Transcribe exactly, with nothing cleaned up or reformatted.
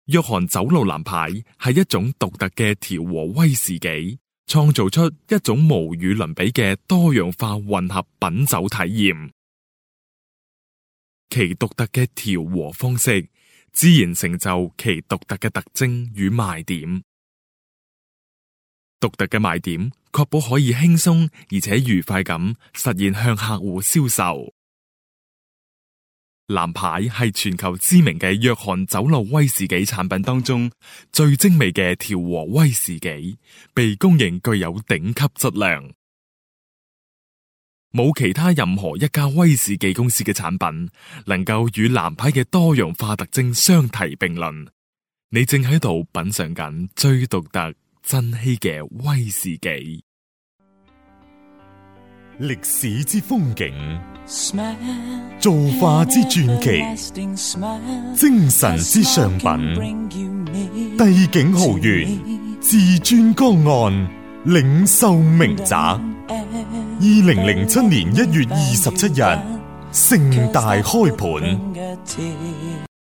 約翰酒路藍牌係一種獨特嘅調和威士忌，創造出一種無與倫比嘅多樣化混合品酒體驗。其獨特嘅調和方式，自然成就其獨特嘅特徵與賣點。獨特嘅賣點，確保可以輕鬆而且愉快咁實現向客戶銷售。藍牌係全球知名嘅約翰酒路威士忌產品當中最精美嘅調和威士忌，被公認具有頂級質量。冇其他任何一家威士忌公司嘅產品能夠與藍牌嘅多樣化特徵相提並論。你正喺度品嘗緊最獨特、珍稀嘅威士忌。 歷史之風景，造化之傳奇，精神之上品，帝景豪悅，至尊江岸，領袖名宅。二零零七年一月二十七日，盛大開盤。